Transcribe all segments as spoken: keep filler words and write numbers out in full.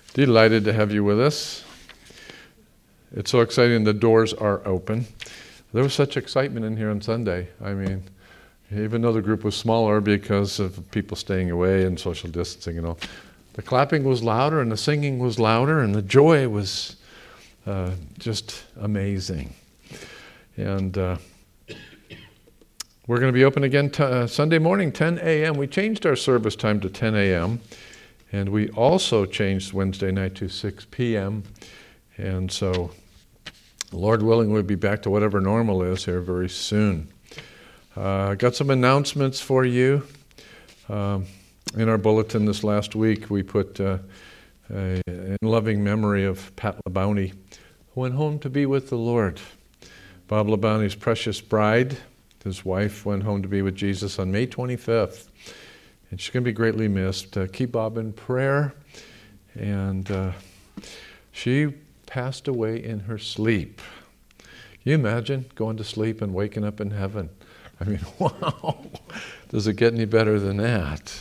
Delighted to have you with us. It's so exciting the doors are open. There was such excitement in here on Sunday. I mean, even though the group was smaller because of people staying away and social distancing and all, the clapping was louder and the singing was louder and the joy was uh, just amazing. And uh, we're going to be open again t- uh, Sunday morning, ten a.m. We changed our service time to ten a.m. And we also changed Wednesday night to six p.m. And so, Lord willing, we'll be back to whatever normal is here very soon. I uh, got some announcements for you. Um, in our bulletin this last week, we put uh, a, in loving memory of Pat LeBounty, who went home to be with the Lord. Bob LeBounty's precious bride, his wife, went home to be with Jesus on May twenty-fifth. And she's going to be greatly missed. Uh, keep Bob in prayer. And uh, she passed away in her sleep. Can you imagine going to sleep and waking up in heaven? I mean, wow. Does it get any better than that?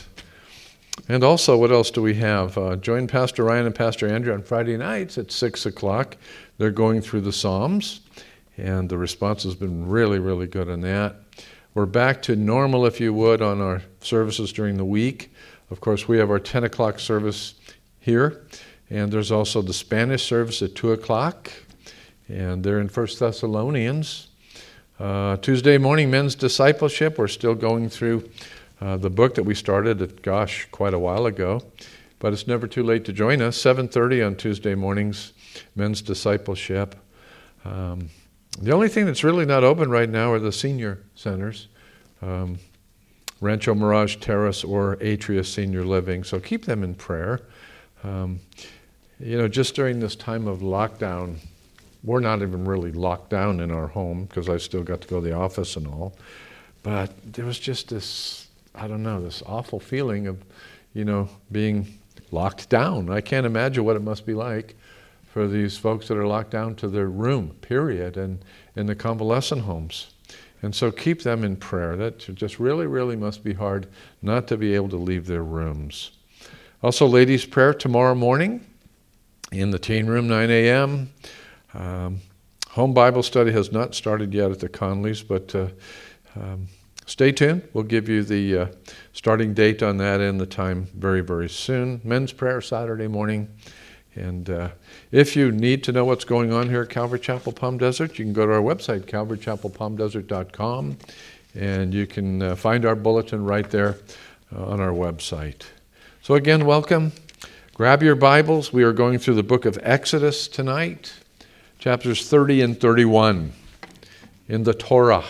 And also, what else do we have? Uh, join Pastor Ryan and Pastor Andrew on Friday nights at six o'clock. They're going through the Psalms. And the response has been really, really good on that. We're back to normal, if you would, on our services during the week. Of course, we have our ten o'clock service here, and there's also the Spanish service at two o'clock, and they're in First Thessalonians. Uh, Tuesday morning, men's discipleship. We're still going through uh, the book that we started, at, gosh, quite a while ago, but it's never too late to join us. seven thirty on Tuesday mornings, men's discipleship. Um, The only thing that's really not open right now are the senior centers, um, Rancho Mirage Terrace or Atria Senior Living. So keep them in prayer. Um, you know, just during this time of lockdown, we're not even really locked down in our home because I still got to go to the office and all. But there was just this, I don't know, this awful feeling of, you know, being locked down. I can't imagine what it must be like for these folks that are locked down to their room, period, and in the convalescent homes. And so keep them in prayer. That just really, really must be hard not to be able to leave their rooms. Also, ladies' prayer tomorrow morning in the teen room, nine a.m. Um, home Bible study has not started yet at the Conleys, but uh, um, stay tuned. We'll give you the uh, starting date on that and the time very, very soon. Men's prayer Saturday morning. And uh, if you need to know what's going on here at Calvary Chapel Palm Desert, you can go to our website, calvary chapel palm desert dot com, and you can uh, find our bulletin right there uh, on our website. So again, welcome. Grab your Bibles. We are going through the book of Exodus tonight, chapters thirty and thirty-one in the Torah,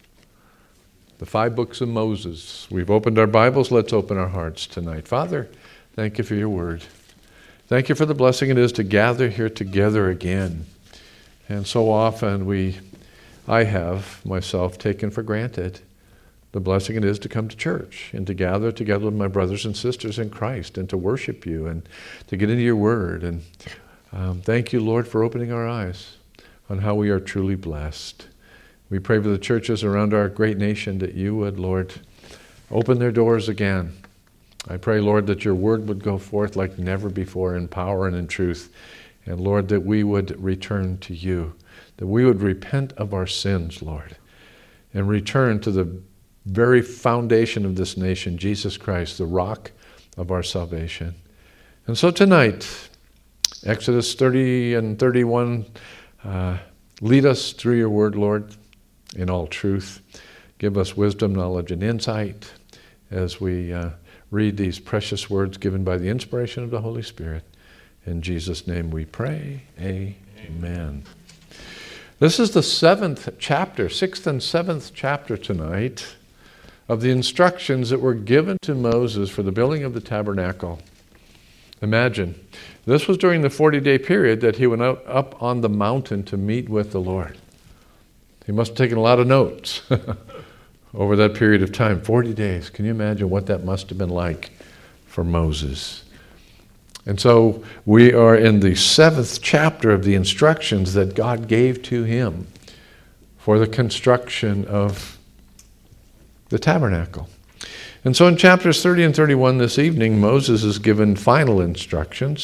the five books of Moses. We've opened our Bibles. Let's open our hearts tonight. Father, thank you for your word. Thank you for the blessing it is to gather here together again. And so often we, I have myself taken for granted the blessing it is to come to church and to gather together with my brothers and sisters in Christ and to worship you and to get into your word. And um, thank you, Lord, for opening our eyes on how we are truly blessed. We pray for the churches around our great nation that you would, Lord, open their doors again. I pray, Lord, that your word would go forth like never before in power and in truth. And, Lord, that we would return to you, that we would repent of our sins, Lord, and return to the very foundation of this nation, Jesus Christ, the rock of our salvation. And so tonight, Exodus thirty and thirty-one, uh, lead us through your word, Lord, in all truth. Give us wisdom, knowledge, and insight as we uh, read these precious words given by the inspiration of the Holy Spirit. In Jesus' name we pray. Amen. Amen. This is the seventh chapter, sixth and seventh chapter tonight of the instructions that were given to Moses for the building of the tabernacle. Imagine, this was during the forty-day period that he went out up on the mountain to meet with the Lord. He must have taken a lot of notes over that period of time, forty days. Can you imagine what that must have been like for Moses? And so we are in the seventh chapter of the instructions that God gave to him for the construction of the tabernacle. And so in chapters thirty and thirty-one this evening, Moses is given final instructions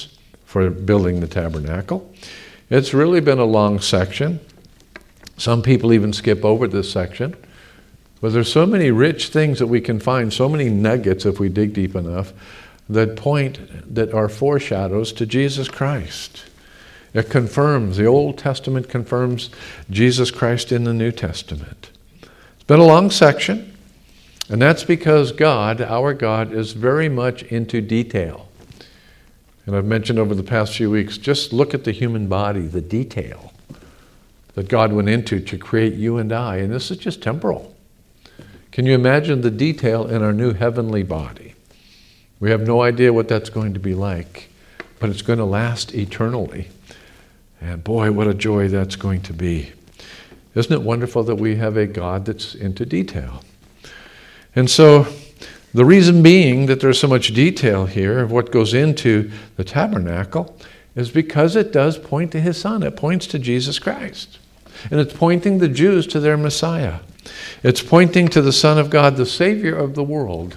for building the tabernacle. It's really been a long section. Some people even skip over this section. But there's so many rich things that we can find, so many nuggets if we dig deep enough, that point, that are foreshadows to Jesus Christ. It confirms, the Old Testament confirms Jesus Christ in the New Testament. It's been a long section, and that's because God, our God, is very much into detail. And I've mentioned over the past few weeks, just look at the human body, the detail that God went into to create you and I. And this is just temporal. Can you imagine the detail in our new heavenly body? We have no idea what that's going to be like, but it's going to last eternally. And boy, what a joy that's going to be. Isn't it wonderful that we have a God that's into detail? And so, the reason being that there's so much detail here of what goes into the tabernacle is because it does point to his Son. It points to Jesus Christ. And it's pointing the Jews to their Messiah. It's pointing to the Son of God, the Savior of the world.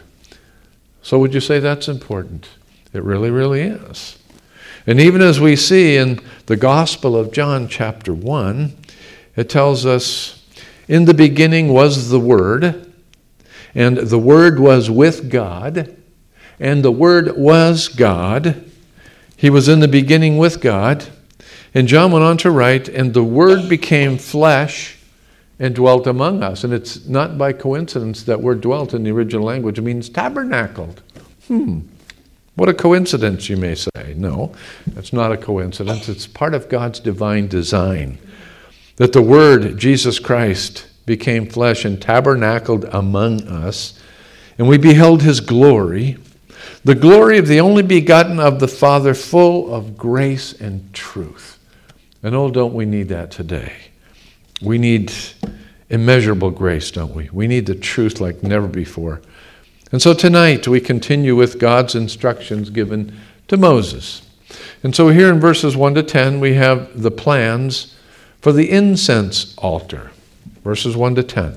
So would you say that's important? It really, really is. And even as we see in the Gospel of John chapter one, it tells us, in the beginning was the Word, and the Word was with God, and the Word was God. He was in the beginning with God. And John went on to write, and the Word became flesh and dwelt among us. And it's not by coincidence that word dwelt in the original language. It means tabernacled. Hmm. What a coincidence, you may say. No, that's not a coincidence. It's part of God's divine design. That the Word, Jesus Christ, became flesh and tabernacled among us, and we beheld his glory, the glory of the only begotten of the Father, full of grace and truth. And oh, don't we need that today? We need immeasurable grace, don't we? We need the truth like never before. And so tonight we continue with God's instructions given to Moses. And so here in verses one to ten we have the plans for the incense altar. Verses one to ten.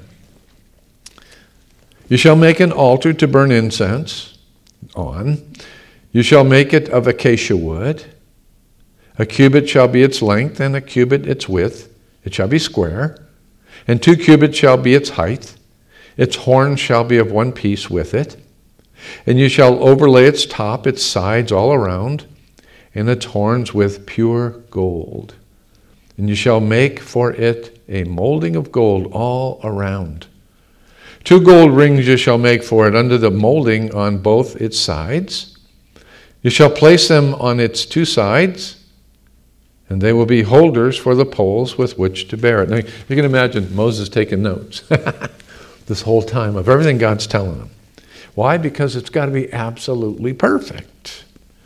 You shall make an altar to burn incense on. You shall make it of acacia wood. A cubit shall be its length, and a cubit its width. It shall be square. And two cubits shall be its height. Its horns shall be of one piece with it. And you shall overlay its top, its sides all around, and its horns with pure gold. And you shall make for it a molding of gold all around. Two gold rings you shall make for it under the molding on both its sides. You shall place them on its two sides, and they will be holders for the poles with which to bear it. Now, you can imagine Moses taking notes this whole time of everything God's telling him. Why? Because it's got to be absolutely perfect.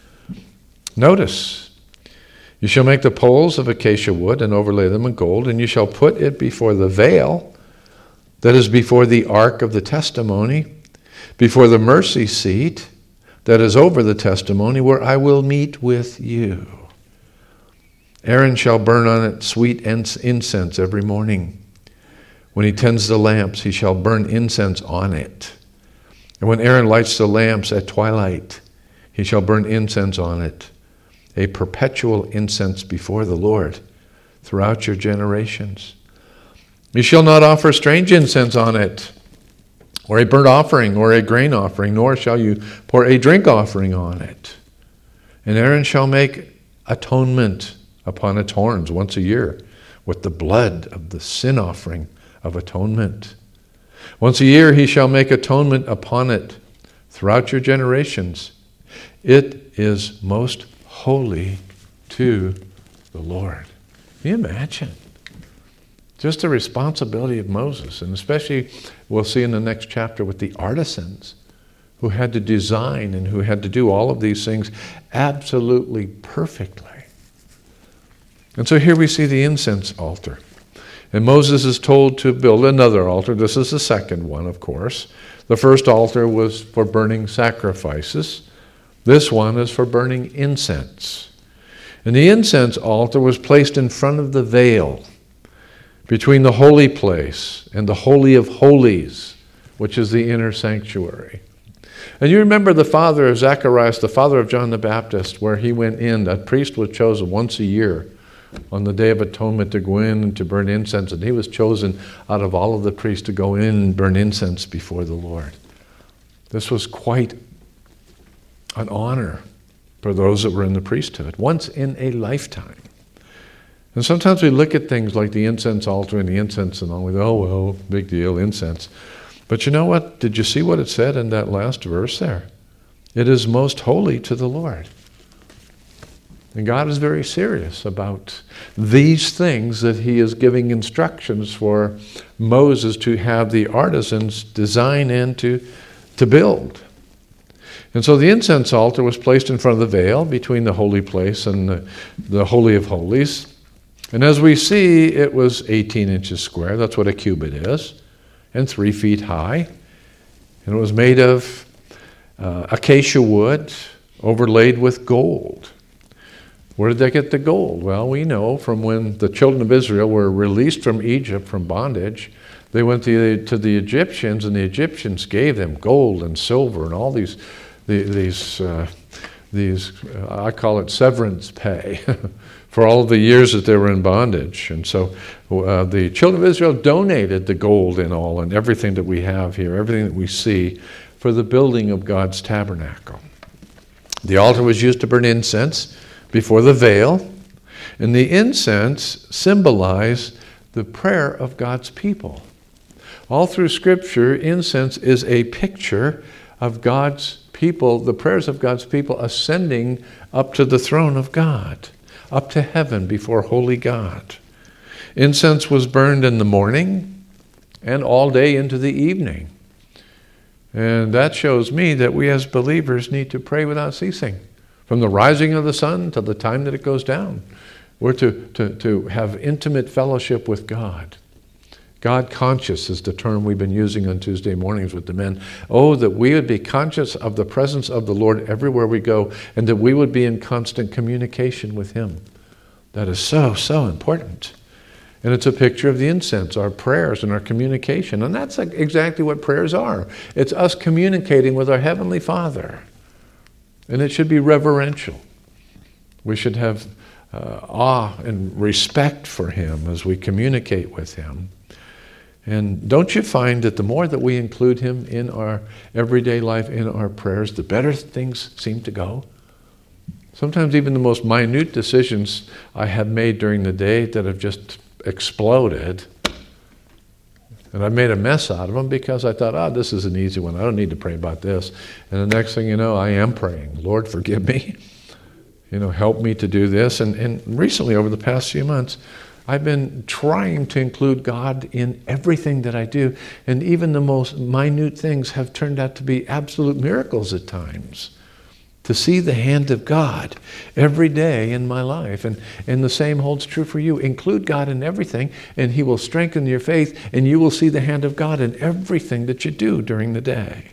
Notice, you shall make the poles of acacia wood and overlay them in gold, and you shall put it before the veil that is before the ark of the testimony, before the mercy seat that is over the testimony, where I will meet with you. Aaron shall burn on it sweet incense every morning. When he tends the lamps, he shall burn incense on it. And when Aaron lights the lamps at twilight, he shall burn incense on it, a perpetual incense before the Lord throughout your generations. You shall not offer strange incense on it, or a burnt offering, or a grain offering, nor shall you pour a drink offering on it. And Aaron shall make atonement upon its horns once a year with the blood of the sin offering of atonement. Once a year he shall make atonement upon it throughout your generations. It is most holy to the Lord. Can you imagine? Just the responsibility of Moses, and especially we'll see in the next chapter with the artisans who had to design and who had to do all of these things absolutely perfectly. And so here we see the incense altar. And Moses is told to build another altar. This is the second one, of course. The first altar was for burning sacrifices. This one is for burning incense. And the incense altar was placed in front of the veil between the holy place and the Holy of Holies, which is the inner sanctuary. And you remember the father of Zacharias, the father of John the Baptist, where he went in, a priest was chosen once a year on the Day of Atonement to go in and to burn incense. And he was chosen out of all of the priests to go in and burn incense before the Lord. This was quite an honor for those that were in the priesthood, once in a lifetime. And sometimes we look at things like the incense altar and the incense and all, we go, oh, well, big deal, incense. But you know what? Did you see what it said in that last verse there? It is most holy to the Lord. And God is very serious about these things that he is giving instructions for Moses to have the artisans design and to, to build. And so the incense altar was placed in front of the veil between the holy place and the, the Holy of Holies. And as we see, it was eighteen inches square. That's what a cubit is. And three feet high. And it was made of uh, acacia wood overlaid with gold. Where did they get the gold? Well, we know from when the children of Israel were released from Egypt, from bondage, they went to the, to the Egyptians, and the Egyptians gave them gold and silver and all these, the, these, uh, these uh, I call it severance pay, for all of the years that they were in bondage. And so uh, the children of Israel donated the gold and all and everything that we have here, everything that we see, for the building of God's tabernacle. The altar was used to burn incense before the veil, and the incense symbolized the prayer of God's people. All through Scripture, incense is a picture of God's people, the prayers of God's people ascending up to the throne of God, up to heaven before holy God. Incense was burned in the morning and all day into the evening. And that shows me that we as believers need to pray without ceasing. From the rising of the sun to the time that it goes down. We're to, to, to have intimate fellowship with God. God conscious is the term we've been using on Tuesday mornings with the men. Oh, that we would be conscious of the presence of the Lord everywhere we go, and that we would be in constant communication with him. That is so, so important. And it's a picture of the incense, our prayers and our communication. And that's exactly what prayers are. It's us communicating with our Heavenly Father. And it should be reverential. We should have uh, awe and respect for him as we communicate with him. And don't you find that the more that we include him in our everyday life, in our prayers, the better things seem to go? Sometimes even the most minute decisions I have made during the day that have just exploded, and I made a mess out of them because I thought, oh, this is an easy one. I don't need to pray about this. And the next thing you know, I am praying, Lord, forgive me. You know, help me to do this. And, and recently, over the past few months, I've been trying to include God in everything that I do. And even the most minute things have turned out to be absolute miracles at times. To see the hand of God every day in my life. And, and the same holds true for you. Include God in everything, and he will strengthen your faith, and you will see the hand of God in everything that you do during the day.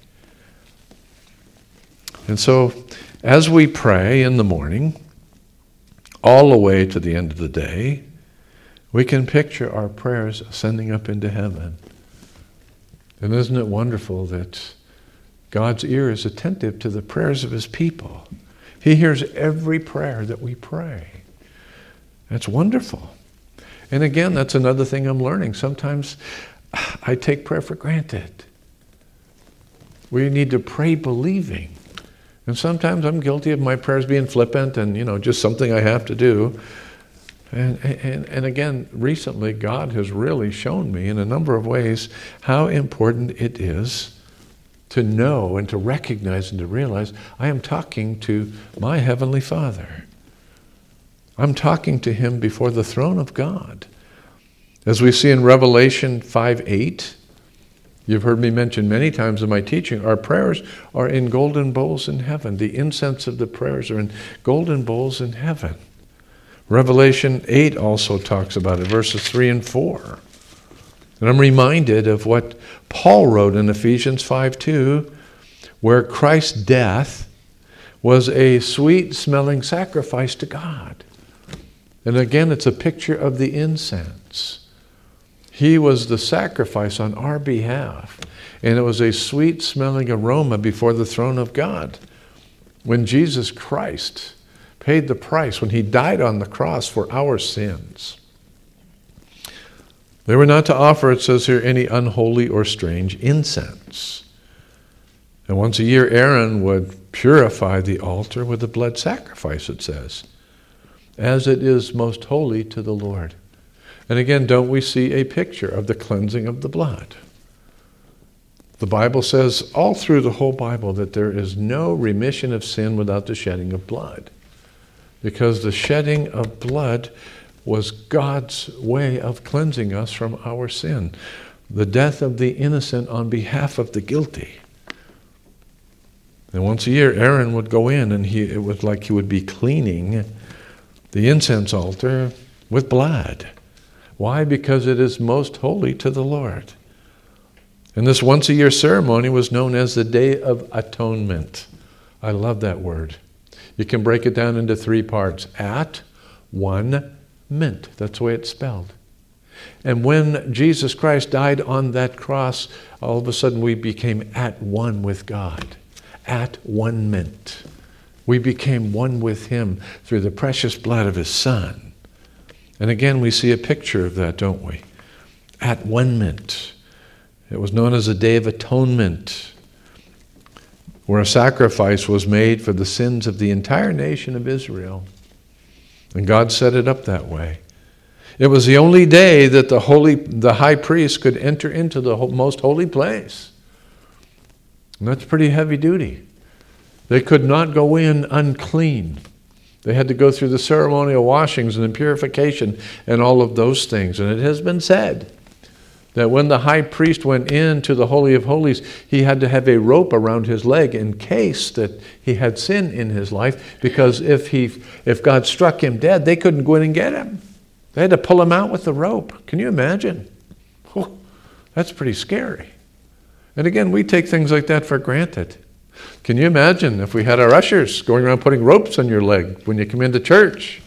And so, as we pray in the morning, all the way to the end of the day, we can picture our prayers ascending up into heaven. And isn't it wonderful that God's ear is attentive to the prayers of his people. He hears every prayer that we pray. That's wonderful. And again, that's another thing I'm learning. Sometimes I take prayer for granted. We need to pray believing. And sometimes I'm guilty of my prayers being flippant and, you know, just something I have to do. And, and, and again, recently, God has really shown me in a number of ways how important it is to know and to recognize and to realize I am talking to my Heavenly Father. I'm talking to him before the throne of God. As we see in Revelation five eight, you've heard me mention many times in my teaching, our prayers are in golden bowls in heaven. The incense of the prayers are in golden bowls in heaven. Revelation eight also talks about it, verses three and four. And I'm reminded of what Paul wrote in Ephesians five two, where Christ's death was a sweet-smelling sacrifice to God. And again, it's a picture of the incense. He was the sacrifice on our behalf. And it was a sweet-smelling aroma before the throne of God. When Jesus Christ paid the price, when he died on the cross for our sins, they were not to offer, it says here, any unholy or strange incense. And once a year, Aaron would purify the altar with a blood sacrifice, it says, as it is most holy to the Lord. And again, don't we see a picture of the cleansing of the blood? The Bible says all through the whole Bible that there is no remission of sin without the shedding of blood. Because the shedding of blood was God's way of cleansing us from our sin. The death of the innocent on behalf of the guilty. And once a year, Aaron would go in, and he, it was like he would be cleaning the incense altar with blood. Why? Because it is most holy to the Lord. And this once a year ceremony was known as the Day of Atonement. I love that word. You can break it down into three parts. At one mint. That's the way it's spelled. And when Jesus Christ died on that cross, all of a sudden we became at one with God. At one mint. We became one with him through the precious blood of his Son. And again, we see a picture of that, don't we? At one mint. It was known as a Day of Atonement, where a sacrifice was made for the sins of the entire nation of Israel. And God set it up that way. It was the only day that the holy, the high priest could enter into the most holy place. And that's pretty heavy duty. They could not go in unclean. They had to go through the ceremonial washings and the purification and all of those things. And it has been said that when the high priest went into the Holy of Holies, he had to have a rope around his leg in case that he had sin in his life, because if he, if God struck him dead, they couldn't go in and get him. They had to pull him out with the rope. Can you imagine? Oh, that's pretty scary. And again, we take things like that for granted. Can you imagine if we had our ushers going around putting ropes on your leg when you come into church?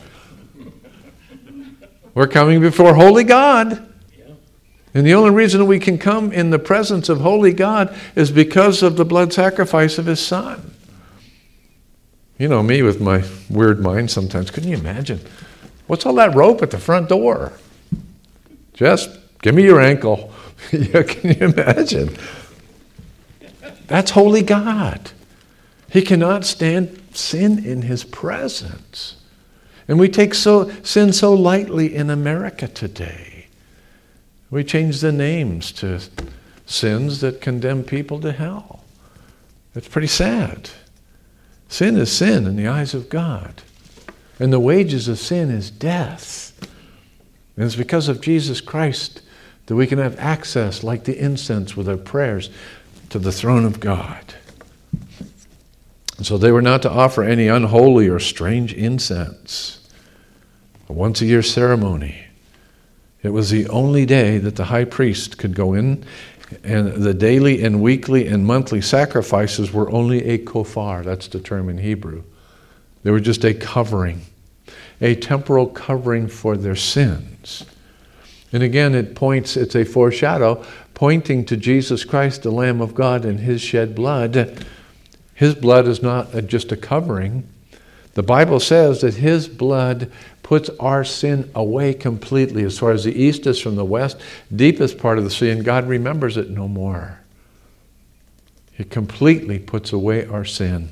We're coming before holy God. And the only reason we can come in the presence of holy God is because of the blood sacrifice of his Son. You know me with my weird mind sometimes. Couldn't you imagine? What's all that rope at the front door? Just give me your ankle. Yeah, can you imagine? That's holy God. He cannot stand sin in his presence. And we take so sin so lightly in America today. We change the names to sins that condemn people to hell. It's pretty sad. Sin is sin in the eyes of God. And the wages of sin is death. And it's because of Jesus Christ that we can have access, like the incense with our prayers, to the throne of God. And so they were not to offer any unholy or strange incense. A once a year ceremony. It was the only day that the high priest could go in, and the daily and weekly and monthly sacrifices were only a kofar. That's the term in Hebrew. They were just a covering, a temporal covering for their sins. And again, it points, it's a foreshadow, pointing to Jesus Christ, the Lamb of God, and his shed blood. His blood is not just a covering. The Bible says that his blood puts our sin away completely. As far as the east is from the west, deepest part of the sea, and God remembers it no more. He completely puts away our sin.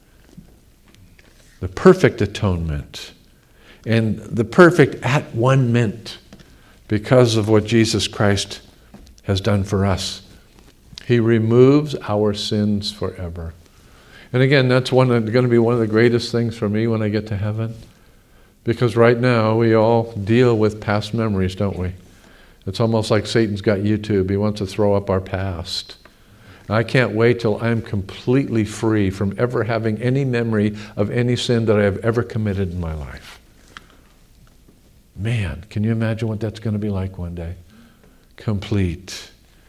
The perfect atonement. And the perfect at one mint, because of what Jesus Christ has done for us. He removes our sins forever. And again, that's one going to be one of the greatest things for me when I get to heaven. Because right now, we all deal with past memories, don't we? It's almost like Satan's got YouTube. He wants to throw up our past. I can't wait till I'm completely free from ever having any memory of any sin that I have ever committed in my life. Man, can you imagine what that's going to be like one day? Complete.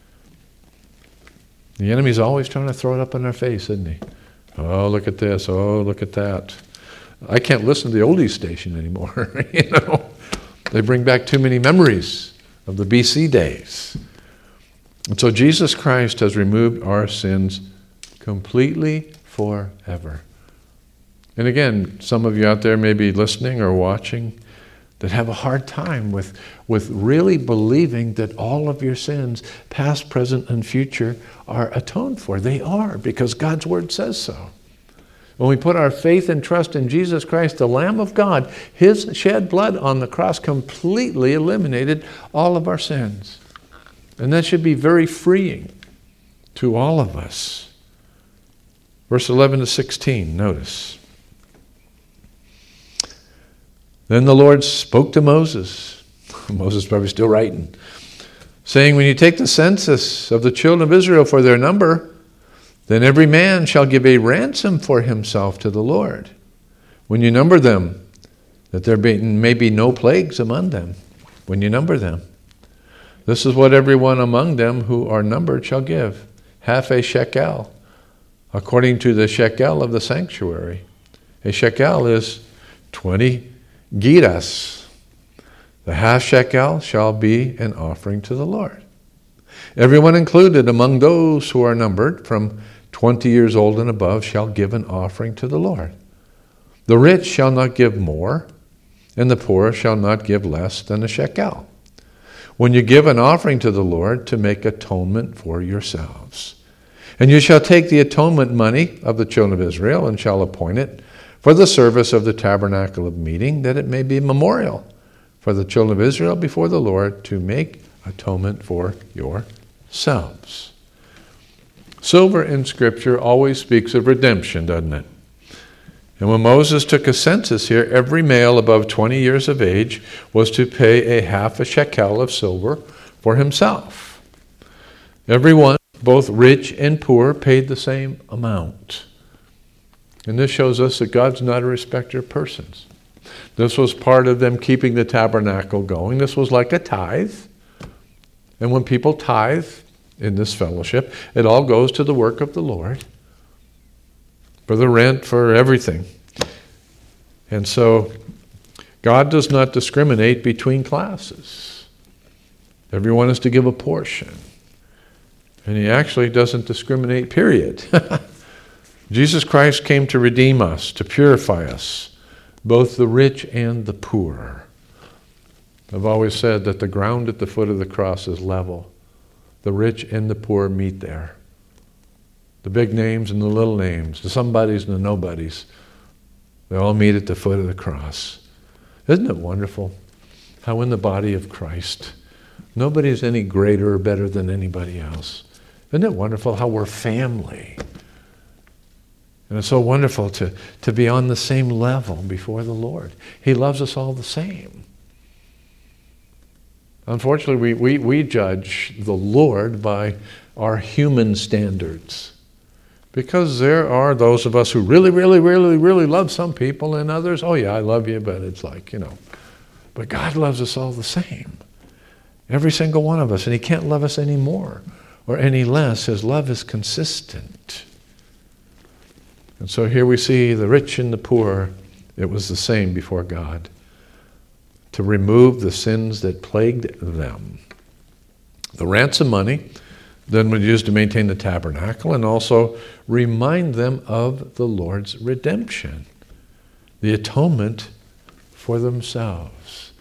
The enemy's always trying to throw it up in our face, isn't he? Oh, look at this. Oh, look at that. I can't listen to the oldies station anymore. You know, they bring back too many memories of the B C days. And so Jesus Christ has removed our sins completely forever. And again, some of you out there may be listening or watching that have a hard time with, with really believing that all of your sins, past, present, and future, are atoned for. They are, because God's Word says so. When we put our faith and trust in Jesus Christ, the Lamb of God, His shed blood on the cross completely eliminated all of our sins. And that should be very freeing to all of us. Verse eleven to sixteen, notice. Then the Lord spoke to Moses. Moses is probably still writing. Saying, when you take the census of the children of Israel for their number, then every man shall give a ransom for himself to the Lord. When you number them, that there be, may be no plagues among them, when you number them. This is what everyone among them who are numbered shall give, half a shekel, according to the shekel of the sanctuary. A shekel is twenty gerahs. The half shekel shall be an offering to the Lord. Everyone included among those who are numbered from twenty years old and above shall give an offering to the Lord. The rich shall not give more, and the poor shall not give less than a shekel, when you give an offering to the Lord to make atonement for yourselves. And you shall take the atonement money of the children of Israel and shall appoint it for the service of the tabernacle of meeting, that it may be a memorial for the children of Israel before the Lord to make atonement for yourselves. Silver in Scripture always speaks of redemption, doesn't it? And when Moses took a census here, every male above twenty years of age was to pay a half a shekel of silver for himself. Everyone, both rich and poor, paid the same amount. And this shows us that God's not a respecter of persons. This was part of them keeping the tabernacle going. This was like a tithe. And when people tithe in this fellowship, it all goes to the work of the Lord, for the rent, for everything. And so God does not discriminate between classes. Everyone is to give a portion. And He actually doesn't discriminate, period. Jesus Christ came to redeem us, to purify us, both the rich and the poor. I've always said that the ground at the foot of the cross is level. The rich and the poor meet there. The big names and the little names, the somebodies and the nobodies, they all meet at the foot of the cross. Isn't it wonderful how in the body of Christ, nobody is any greater or better than anybody else? Isn't it wonderful how we're family? And it's so wonderful to, to be on the same level before the Lord. He loves us all the same. Unfortunately, we, we, we judge the Lord by our human standards. Because there are those of us who really, really, really, really love some people, and others, oh yeah, I love you, but it's like, you know. But God loves us all the same. Every single one of us. And He can't love us any more or any less. His love is consistent. And so here we see the rich and the poor, it was the same before God, to remove the sins that plagued them. The ransom money then was used to maintain the tabernacle and also remind them of the Lord's redemption, the atonement for themselves.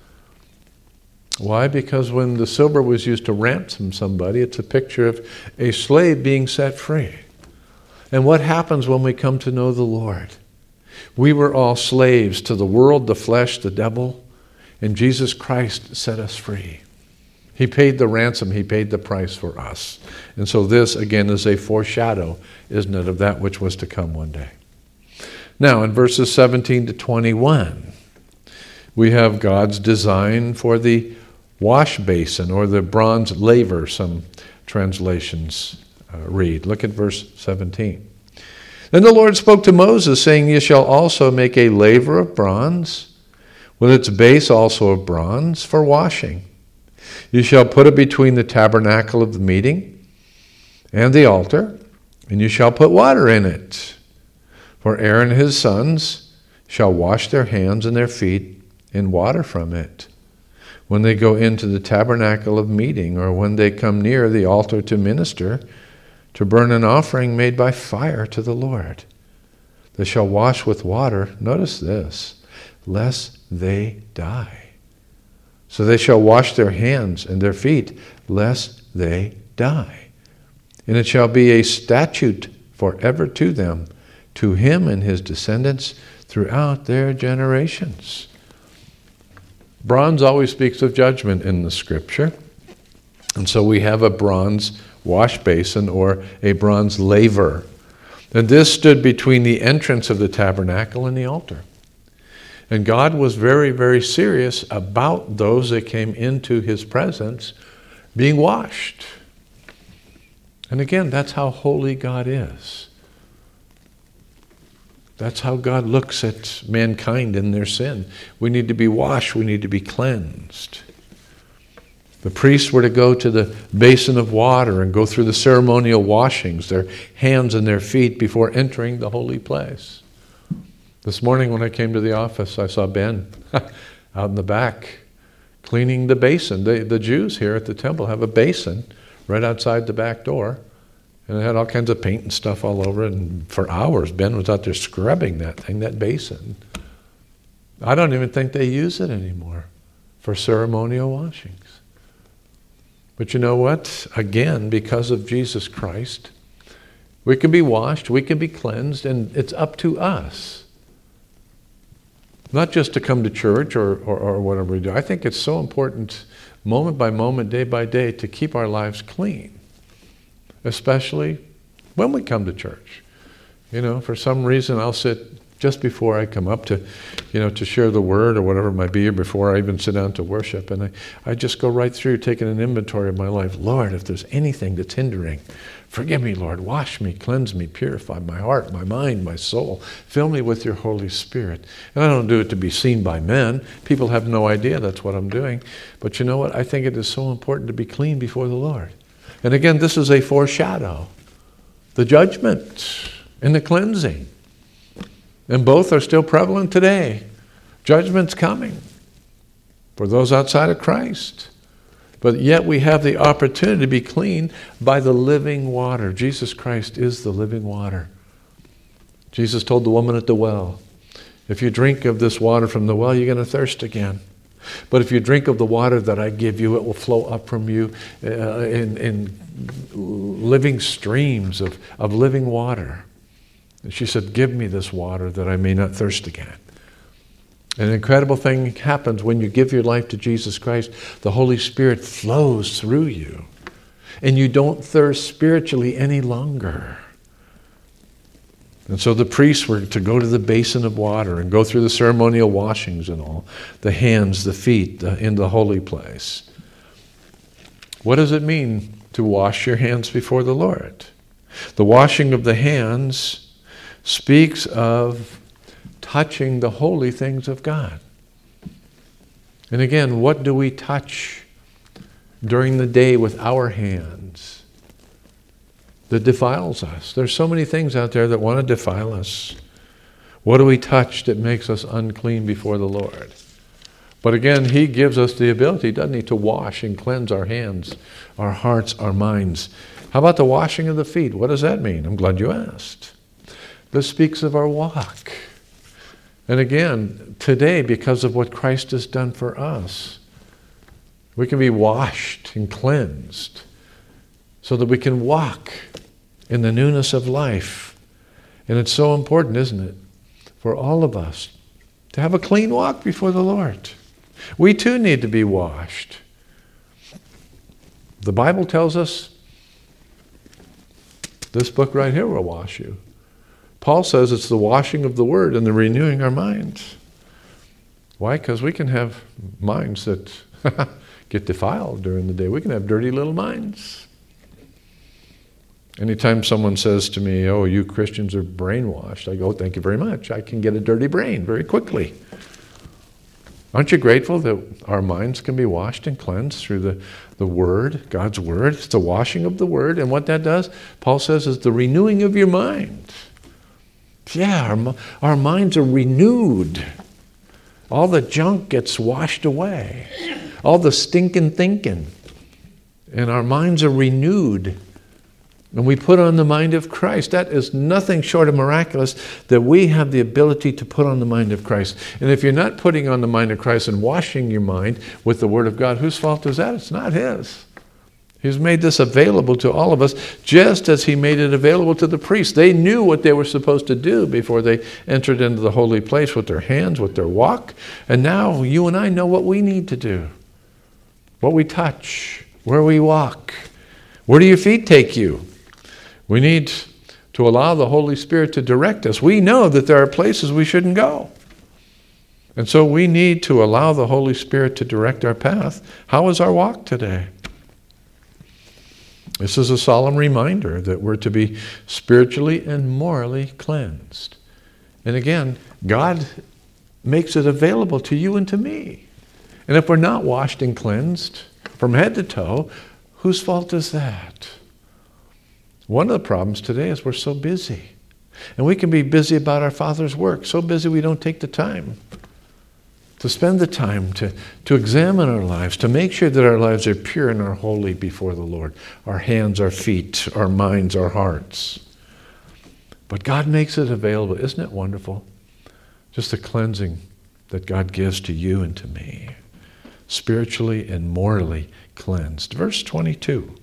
Why? Because when the silver was used to ransom somebody, it's a picture of a slave being set free. And what happens when we come to know the Lord? We were all slaves to the world, the flesh, the devil, and Jesus Christ set us free. He paid the ransom. He paid the price for us. And so this, again, is a foreshadow, isn't it, of that which was to come one day. Now, in verses seventeen to twenty-one, we have God's design for the wash basin, or the bronze laver, some translations uh, read. Look at verse seventeen. Then the Lord spoke to Moses, saying, "You shall also make a laver of bronze, with its base also of bronze, for washing. You shall put it between the tabernacle of the meeting and the altar, and you shall put water in it. For Aaron and his sons shall wash their hands and their feet in water from it. when they go into the tabernacle of meeting, or when they come near the altar to minister, to burn an offering made by fire to the Lord. They shall wash with water, notice this, lest they die. So they shall wash their hands and their feet, lest they die. And it shall be a statute forever to them, to him and his descendants throughout their generations. Bronze always speaks of judgment in the Scripture. And so we have a bronze wash basin, or a bronze laver. And this stood between the entrance of the tabernacle and the altar. And God was very, very serious about those that came into his presence being washed. And again, that's how holy God is. That's how God looks at mankind in their sin. We need to be washed. We need to be cleansed. The priests were to go to the basin of water and go through the ceremonial washings, their hands and their feet, before entering the holy place. This morning when I came to the office, I saw Ben out in the back cleaning the basin. They, the Jews here at the temple have a basin right outside the back door. And it had all kinds of paint and stuff all over it. And for hours, Ben was out there scrubbing that thing, that basin. I don't even think they use it anymore for ceremonial washings. But you know what? Again, because of Jesus Christ, we can be washed, we can be cleansed, and it's up to us. Not just to come to church or, or, or whatever we do. I think it's so important, moment by moment, day by day, to keep our lives clean. Especially when we come to church. You know, for some reason I'll sit just before I come up to, you know, to share the word or whatever it might be, or before I even sit down to worship. And I, I just go right through taking an inventory of my life. Lord, if there's anything that's hindering, forgive me, Lord. Wash me, cleanse me, purify my heart, my mind, my soul. Fill me with your Holy Spirit. And I don't do it to be seen by men. People have no idea that's what I'm doing. But you know what? I think it is so important to be clean before the Lord. And again, this is a foreshadow. The judgment and the cleansing. And both are still prevalent today. Judgment's coming for those outside of Christ. But yet we have the opportunity to be clean by the living water. Jesus Christ is the living water. Jesus told the woman at the well, if you drink of this water from the well, you're going to thirst again. But if you drink of the water that I give you, it will flow up from you uh, in, in living streams of, of living water. And she said, give me this water that I may not thirst again. An incredible thing happens when you give your life to Jesus Christ. The Holy Spirit flows through you. And you don't thirst spiritually any longer. And so the priests were to go to the basin of water and go through the ceremonial washings and all. The hands, the feet, the, in the holy place. What does it mean to wash your hands before the Lord? The washing of the hands speaks of touching the holy things of God. And again, what do we touch during the day with our hands that defiles us? There's so many things out there that want to defile us. What do we touch that makes us unclean before the Lord? But again, he gives us the ability, doesn't he, to wash and cleanse our hands, our hearts, our minds. How about the washing of the feet? What does that mean? I'm glad you asked. This speaks of our walk. And again, today, because of what Christ has done for us, we can be washed and cleansed so that we can walk in the newness of life. And it's so important, isn't it, for all of us to have a clean walk before the Lord. We too need to be washed. The Bible tells us this book right here will wash you. Paul says it's the washing of the word and the renewing our minds. Why? Because we can have minds that get defiled during the day. We can have dirty little minds. Anytime someone says to me, oh, you Christians are brainwashed, I go, thank you very much. I can get a dirty brain very quickly. Aren't you grateful that our minds can be washed and cleansed through the, the Word, God's Word? It's the washing of the Word. And what that does, Paul says, is the renewing of your mind. Yeah, our, our minds are renewed. All the junk gets washed away. all the stinking thinking. And our minds are renewed. And we put on the mind of Christ. That is nothing short of miraculous, that we have the ability to put on the mind of Christ. And if you're not putting on the mind of Christ and washing your mind with the Word of God, whose fault is that? It's not His. He's made this available to all of us, just as He made it available to the priests. They knew what they were supposed to do before they entered into the holy place with their hands, with their walk. And now you and I know what we need to do. What we touch, where we walk. Where do your feet take you? We need to allow the Holy Spirit to direct us. We know that there are places we shouldn't go. And so we need to allow the Holy Spirit to direct our path. How is our walk today? This is a solemn reminder that we're to be spiritually and morally cleansed. And again, God makes it available to you and to me. And if we're not washed and cleansed from head to toe, whose fault is that? One of the problems today is we're so busy. And we can be busy about our Father's work, so busy we don't take the time to spend the time to, to examine our lives, to make sure that our lives are pure and are holy before the Lord. Our hands, our feet, our minds, our hearts. But God makes it available. Isn't it wonderful? Just the cleansing that God gives to you and to me. Spiritually and morally cleansed. Verse twenty-two.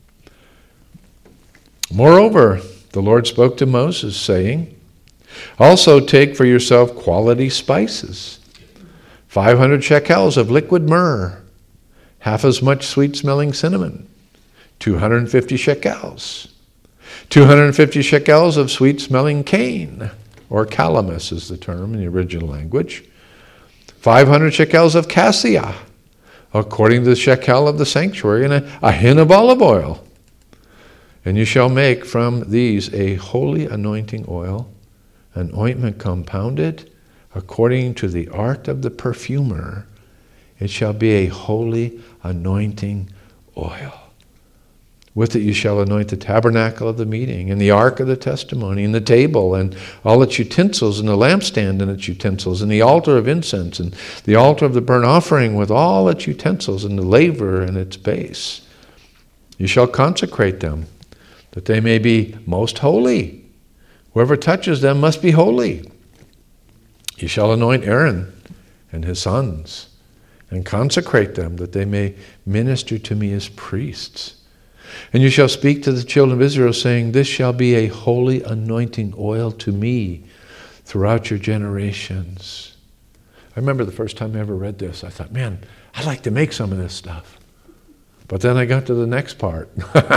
Moreover, the Lord spoke to Moses, saying, also take for yourself quality spices, five hundred shekels of liquid myrrh, half as much sweet-smelling cinnamon, two hundred fifty shekels, two hundred fifty shekels of sweet-smelling cane, or calamus is the term in the original language, five hundred shekels of cassia, according to the shekel of the sanctuary, and a, a hin of olive oil. And you shall make from these a holy anointing oil, an ointment compounded according to the art of the perfumer. It shall be a holy anointing oil. With it you shall anoint the tabernacle of the meeting, and the ark of the testimony, and the table, and all its utensils, and the lampstand and its utensils, and the altar of incense, and the altar of the burnt offering with all its utensils, and the laver and its base. You shall consecrate them, that they may be most holy. Whoever touches them must be holy. You shall anoint Aaron and his sons, and consecrate them, that they may minister to me as priests. And you shall speak to the children of Israel, saying, this shall be a holy anointing oil to me throughout your generations. I remember the first time I ever read this, I thought, man, I'd like to make some of this stuff. But then I got to the next part.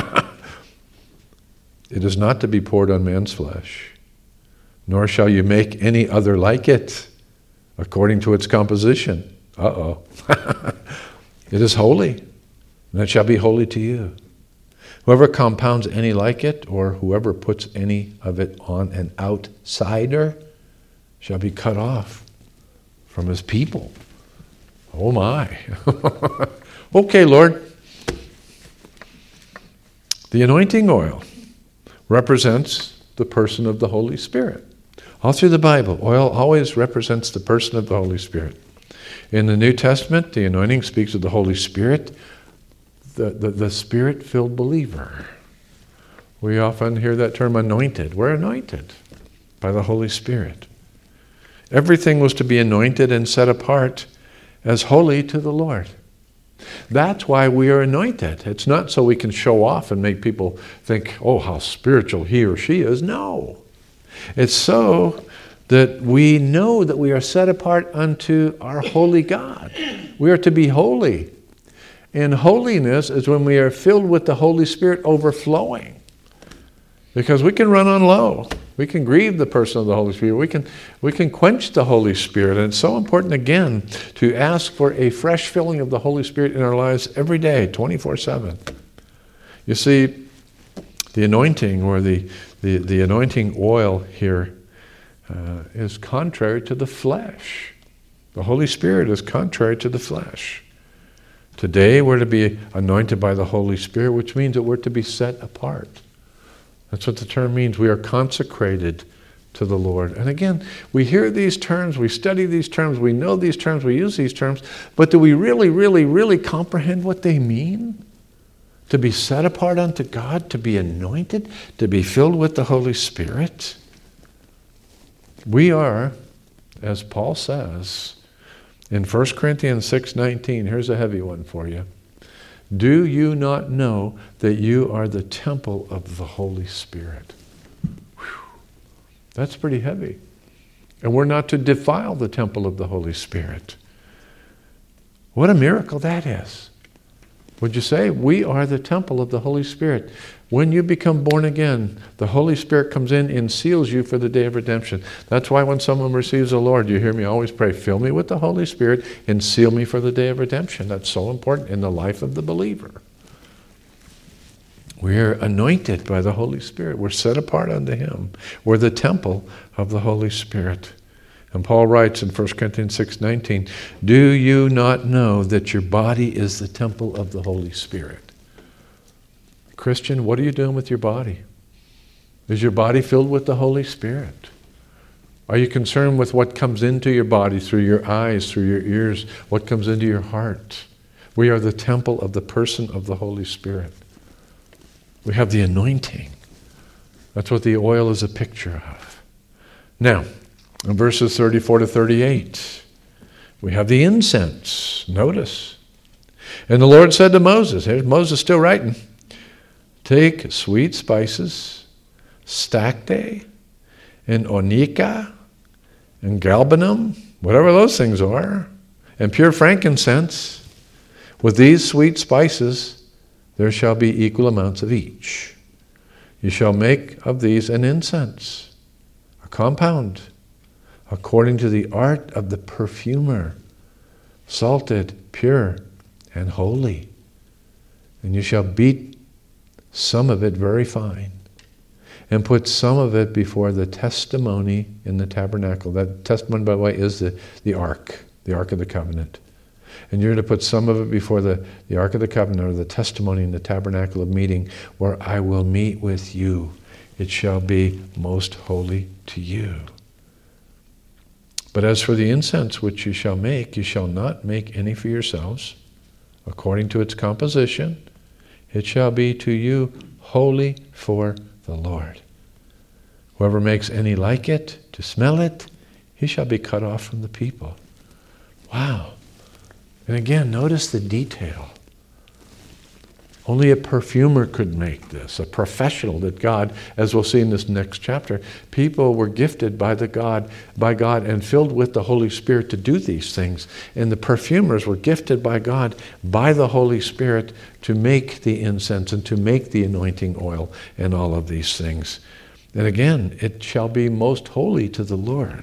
It is not to be poured on man's flesh, nor shall you make any other like it, according to its composition. Uh-oh. It is holy, and it shall be holy to you. Whoever compounds any like it, or whoever puts any of it on an outsider, shall be cut off from his people. Oh my. Okay, Lord. The anointing oil represents the person of the Holy Spirit. All through the Bible, oil always represents the person of the Holy Spirit. In the New Testament, the anointing speaks of the Holy Spirit, the, the, the Spirit-filled believer. We often hear that term anointed. We're anointed by the Holy Spirit. Everything was to be anointed and set apart as holy to the Lord. That's why we are anointed. It's not so we can show off and make people think, oh, how spiritual he or she is. No. It's so that we know that we are set apart unto our holy God. We are to be holy. And holiness is when we are filled with the Holy Spirit overflowing. Because we can run on low. We can grieve the person of the Holy Spirit. We can, we can quench the Holy Spirit. And it's so important, again, to ask for a fresh filling of the Holy Spirit in our lives every day, twenty-four seven. You see, the anointing, or the, the, the anointing oil here, uh, is contrary to the flesh. The Holy Spirit is contrary to the flesh. Today we're to be anointed by the Holy Spirit, which means that we're to be set apart. That's what the term means. We are consecrated to the Lord. And again, we hear these terms, we study these terms, we know these terms, we use these terms, but do we really, really, really comprehend what they mean? To be set apart unto God, to be anointed, to be filled with the Holy Spirit. We are, as Paul says in First Corinthians six nineteen, here's a heavy one for you. Do you not know that you are the temple of the Holy Spirit? Whew. That's pretty heavy. And we're not to defile the temple of the Holy Spirit. What a miracle that is. Would you say? We are the temple of the Holy Spirit. When you become born again, the Holy Spirit comes in and seals you for the day of redemption. That's why when someone receives the Lord, you hear me always pray, fill me with the Holy Spirit and seal me for the day of redemption. That's so important in the life of the believer. We're anointed by the Holy Spirit. We're set apart unto Him. We're the temple of the Holy Spirit. And Paul writes in First Corinthians six nineteen, do you not know that your body is the temple of the Holy Spirit? Christian, what are you doing with your body? Is your body filled with the Holy Spirit? Are you concerned with what comes into your body through your eyes, through your ears, what comes into your heart? We are the temple of the person of the Holy Spirit. We have the anointing. That's what the oil is a picture of. Now, in verses thirty-four to thirty-eight, we have the incense. Notice. And the Lord said to Moses, here's Moses still writing, take sweet spices, stacte, and onika, and galbanum, whatever those things are, and pure frankincense. With these sweet spices, there shall be equal amounts of each. You shall make of these an incense, a compound, according to the art of the perfumer, salted, pure, and holy. And you shall beat some of it very fine, and put some of it before the testimony in the tabernacle. That testimony, by the way, is the, the ark, the ark of the covenant. And you're to put some of it before the, the ark of the covenant, or the testimony in the tabernacle of meeting, where I will meet with you. It shall be most holy to you. But as for the incense which you shall make, you shall not make any for yourselves, according to its composition. It shall be to you holy for the Lord. Whoever makes any like it, to smell it, he shall be cut off from the people. Wow. And again, notice the detail. Only a perfumer could make this, a professional that God, as we'll see in this next chapter, people were gifted by the God, by God and filled with the Holy Spirit to do these things. And the perfumers were gifted by God, by the Holy Spirit, to make the incense and to make the anointing oil and all of these things. And again, it shall be most holy to the Lord.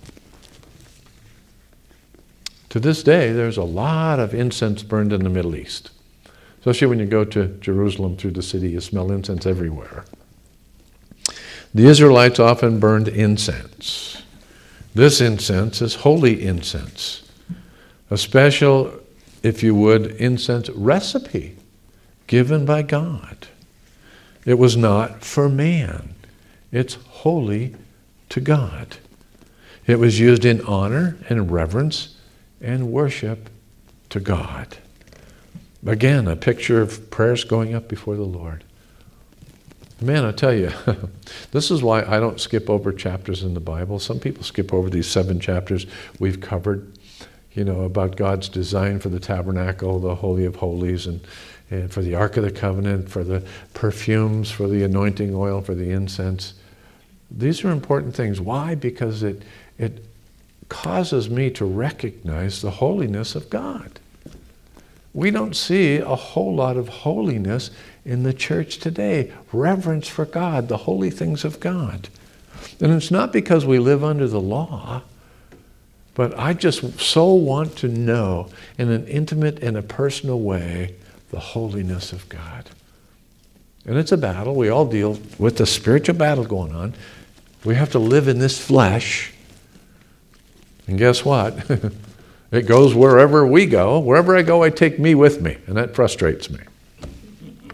To this day, there's a lot of incense burned in the Middle East. Especially when you go to Jerusalem through the city, you smell incense everywhere. The Israelites often burned incense. This incense is holy incense. A special, if you would, incense recipe given by God. It was not for man. It's holy to God. It was used in honor and reverence and worship to God. Again, a picture of prayers going up before the Lord. Man, I tell you, this is why I don't skip over chapters in the Bible. Some people skip over these seven chapters we've covered, you know, about God's design for the tabernacle, the Holy of Holies, and, and for the Ark of the Covenant, for the perfumes, for the anointing oil, for the incense. These are important things. Why? Because it it causes me to recognize the holiness of God. We don't see a whole lot of holiness in the church today. Reverence for God, the holy things of God. And it's not because we live under the law, but I just so want to know in an intimate and a personal way the holiness of God. And it's a battle. We all deal with the spiritual battle going on. We have to live in this flesh. And guess what? It goes wherever we go. Wherever I go, I take me with me. And that frustrates me.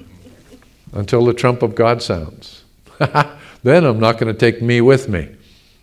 Until the trump of God sounds. Then I'm not going to take me with me.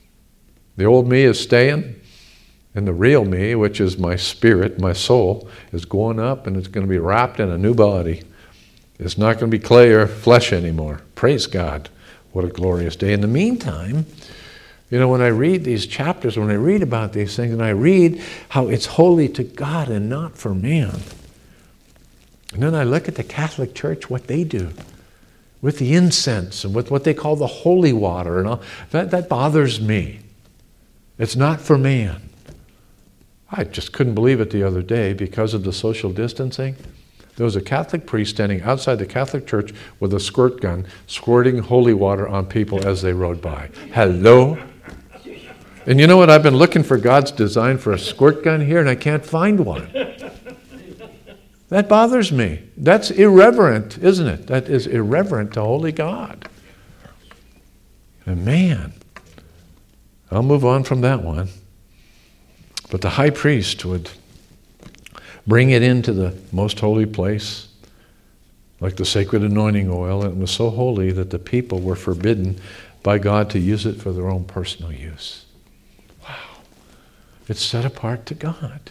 The old me is staying, and the real me, which is my spirit, my soul, is going up, and it's going to be wrapped in a new body. It's not going to be clay or flesh anymore. Praise God. What a glorious day. In the meantime, you know, when I read these chapters, when I read about these things, and I read how it's holy to God and not for man, and then I look at the Catholic Church, what they do with the incense and with what they call the holy water and all, that, that bothers me. It's not for man. I just couldn't believe it the other day because of the social distancing. There was a Catholic priest standing outside the Catholic Church with a squirt gun, squirting holy water on people as they rode by. Hello? And you know what? I've been looking for God's design for a squirt gun here, and I can't find one. That bothers me. That's irreverent, isn't it? That is irreverent to holy God. And man, I'll move on from that one. But the high priest would bring it into the most holy place, like the sacred anointing oil, and it was so holy that the people were forbidden by God to use it for their own personal use. Wow. It's set apart to God.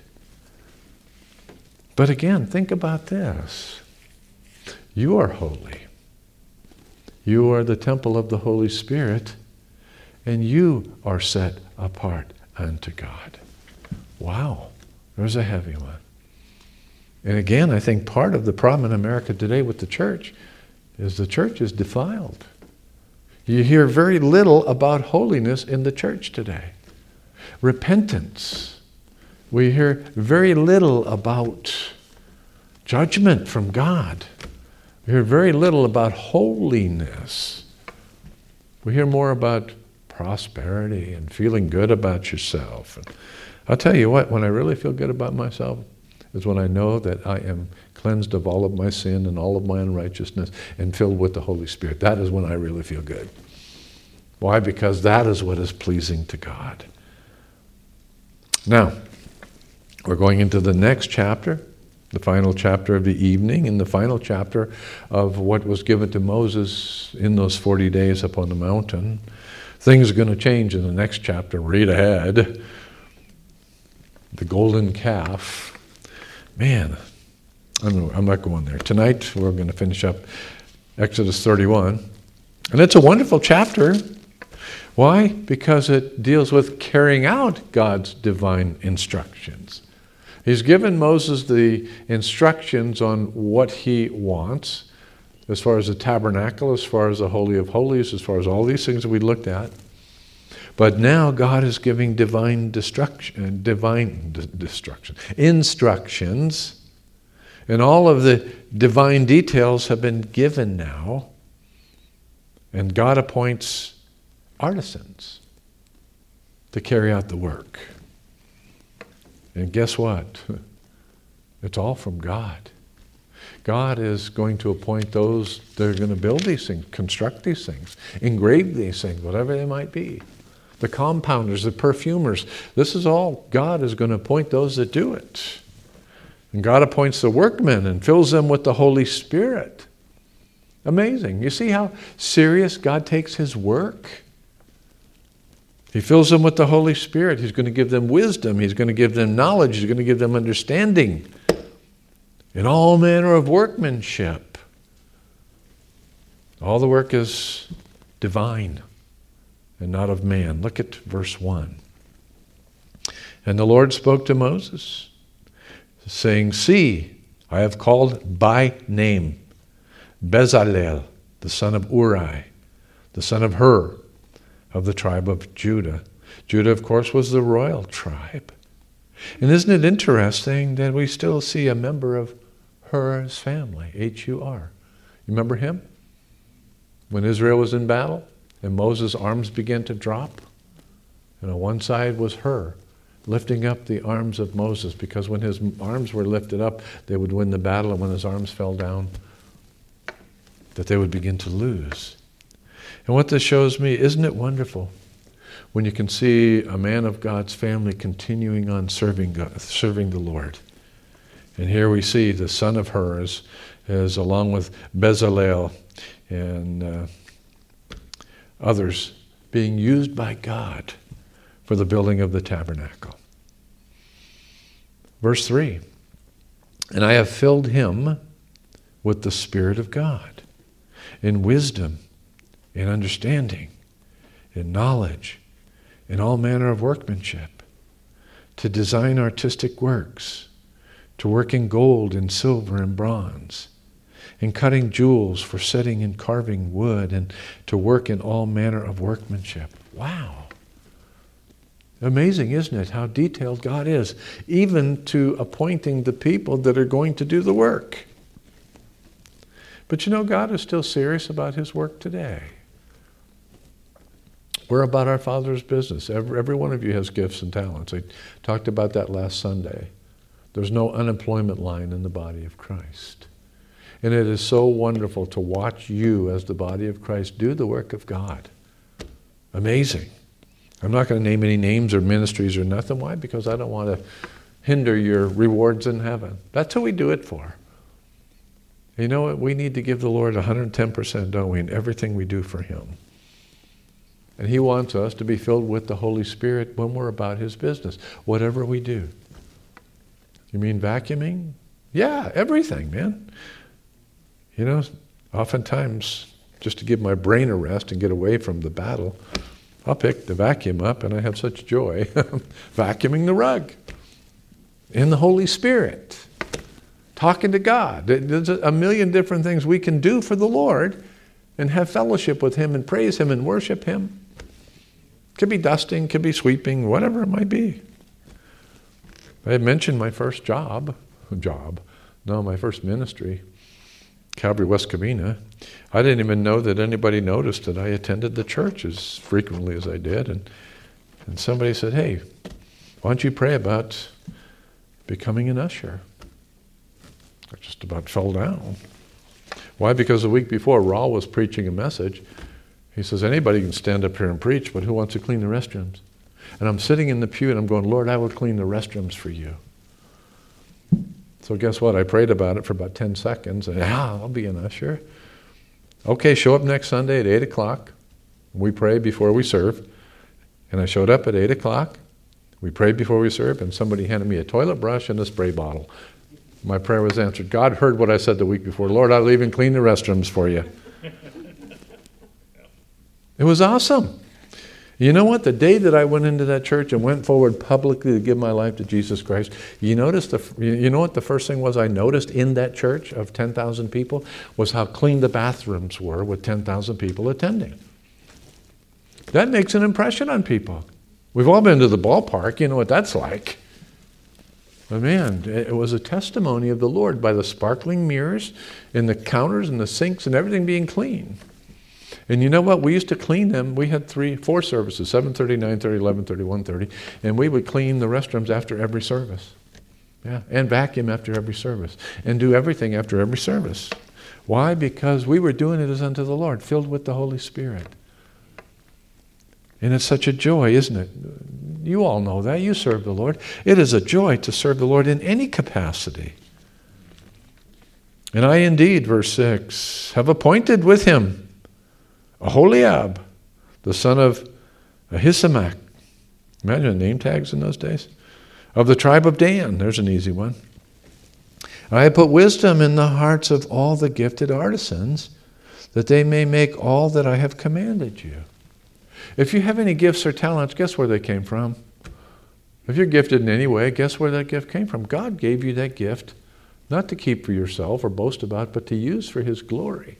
But again, think about this. You are holy. You are the temple of the Holy Spirit, and you are set apart unto God. Wow, there's a heavy one. And again, I think part of the problem in America today with the church is the church is defiled. You hear very little about holiness in the church today. Repentance. We hear very little about judgment from God. We hear very little about holiness. We hear more about prosperity and feeling good about yourself. And I'll tell you what, when I really feel good about myself is when I know that I am cleansed of all of my sin and all of my unrighteousness and filled with the Holy Spirit. That is when I really feel good. Why? Because that is what is pleasing to God. Now, we're going into the next chapter, the final chapter of the evening, and the final chapter of what was given to Moses in those forty days up on the mountain. Things are going to change in the next chapter. Read ahead. The golden calf. Man, I'm, I'm not going there. Tonight we're going to finish up Exodus thirty-one. And it's a wonderful chapter. Why? Because it deals with carrying out God's divine instructions. He's given Moses the instructions on what he wants, as far as the tabernacle, as far as the Holy of Holies, as far as all these things that we looked at. But now God is giving divine destruction, divine d- destruction, instructions, and all of the divine details have been given now, and God appoints artisans to carry out the work. And guess what? It's all from God. God is going to appoint those that are going to build these things, construct these things, engrave these things, whatever they might be. The compounders, the perfumers. This is all God is going to appoint those that do it. And God appoints the workmen and fills them with the Holy Spirit. Amazing. You see how serious God takes his work? He fills them with the Holy Spirit. He's going to give them wisdom. He's going to give them knowledge. He's going to give them understanding in all manner of workmanship. All the work is divine and not of man. Look at verse one. And the Lord spoke to Moses, saying, See, I have called by name Bezalel, the son of Uri, the son of Hur, of the tribe of Judah. Judah, of course, was the royal tribe. And isn't it interesting that we still see a member of Hur's family, H U R. You remember him? When Israel was in battle and Moses' arms began to drop, and on one side was Hur, lifting up the arms of Moses, because when his arms were lifted up, they would win the battle, and when his arms fell down, that they would begin to lose. And what this shows me, isn't it wonderful when you can see a man of God's family continuing on serving God, serving the Lord. And here we see the son of Hur is, is along with Bezalel and uh, others being used by God for the building of the tabernacle. Verse three, and I have filled him with the Spirit of God, in wisdom, in understanding, in knowledge, in all manner of workmanship, to design artistic works, to work in gold and silver and bronze, in cutting jewels, for setting and carving wood, and to work in all manner of workmanship. Wow. Amazing, isn't it, how detailed God is, even to appointing the people that are going to do the work. But you know, God is still serious about his work today. We're about our Father's business. Every, every one of you has gifts and talents. I talked about that last Sunday. There's no unemployment line in the body of Christ. And it is so wonderful to watch you as the body of Christ do the work of God. Amazing. I'm not going to name any names or ministries or nothing. Why? Because I don't want to hinder your rewards in heaven. That's who we do it for. You know what? We need to give the Lord one hundred ten percent, don't we, in everything we do for him. And he wants us to be filled with the Holy Spirit when we're about his business, whatever we do. You mean vacuuming? Yeah, everything, man. You know, oftentimes, just to give my brain a rest and get away from the battle, I'll pick the vacuum up and I have such joy vacuuming the rug in the Holy Spirit, talking to God. There's a million different things we can do for the Lord and have fellowship with him and praise him and worship him. Could be dusting, could be sweeping, whatever it might be. I had mentioned my first job, job, no, my first ministry, Calvary West Covina. I didn't even know that anybody noticed that I attended the church as frequently as I did. And, and somebody said, hey, why don't you pray about becoming an usher? I just about fell down. Why? Because the week before, Raul was preaching a message. He says, anybody can stand up here and preach, but who wants to clean the restrooms? And I'm sitting in the pew and I'm going, Lord, I will clean the restrooms for you. So guess what? I prayed about it for about ten seconds. And, ah, I'll be an usher. Okay, show up next Sunday at eight o'clock. We pray before we serve. And I showed up at eight o'clock. We prayed before we served, and somebody handed me a toilet brush and a spray bottle. My prayer was answered. God heard what I said the week before. Lord, I'll even clean the restrooms for you. It was awesome. You know what? The day that I went into that church and went forward publicly to give my life to Jesus Christ, you noticed the, you know what the first thing was I noticed in that church of ten thousand people was how clean the bathrooms were with ten thousand people attending. That makes an impression on people. We've all been to the ballpark. You know what that's like. But man, it was a testimony of the Lord by the sparkling mirrors and the counters and the sinks and everything being clean. And you know what? We used to clean them. We had three, four services, seven thirty, nine thirty, eleven thirty, one thirty. And we would clean the restrooms after every service. Yeah, and vacuum after every service. And do everything after every service. Why? Because we were doing it as unto the Lord, filled with the Holy Spirit. And it's such a joy, isn't it? You all know that. You serve the Lord. It is a joy to serve the Lord in any capacity. And I indeed, verse six, have appointed with him Aholiab, the son of Ahisamach. Imagine name tags in those days. Of the tribe of Dan. There's an easy one. I have put wisdom in the hearts of all the gifted artisans, that they may make all that I have commanded you. If you have any gifts or talents, guess where they came from? If you're gifted in any way, guess where that gift came from? God gave you that gift, not to keep for yourself or boast about, but to use for his glory.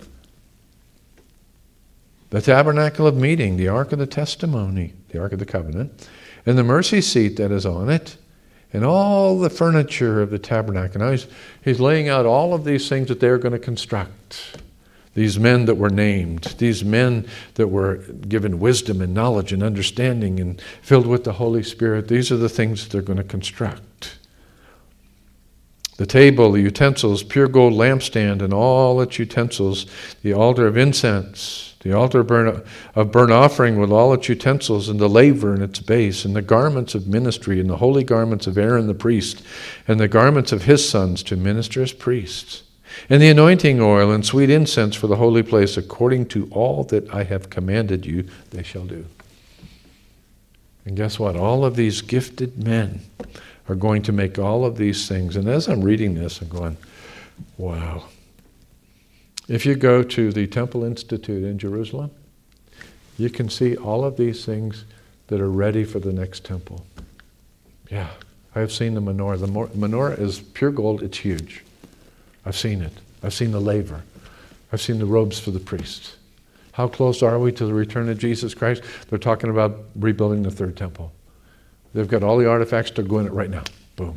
The tabernacle of meeting, the ark of the testimony, the ark of the covenant, and the mercy seat that is on it, and all the furniture of the tabernacle. Now he's, he's laying out all of these things that they're going to construct. These men that were named, these men that were given wisdom and knowledge and understanding and filled with the Holy Spirit, these are the things that they're going to construct. The table, the utensils, pure gold lampstand and all its utensils, the altar of incense, the altar of burnt, of burnt offering with all its utensils, and the laver and its base, and the garments of ministry, and the holy garments of Aaron the priest, and the garments of his sons to minister as priests, and the anointing oil and sweet incense for the holy place, according to all that I have commanded you, they shall do. And guess what? All of these gifted men are going to make all of these things. And as I'm reading this, I'm going, wow. If you go to the Temple Institute in Jerusalem, you can see all of these things that are ready for the next temple. Yeah, I have seen the menorah. The menorah is pure gold. It's huge. I've seen it. I've seen the laver. I've seen the robes for the priests. How close are we to the return of Jesus Christ? They're talking about rebuilding the third temple. They've got all the artifacts. They're going it right now. Boom.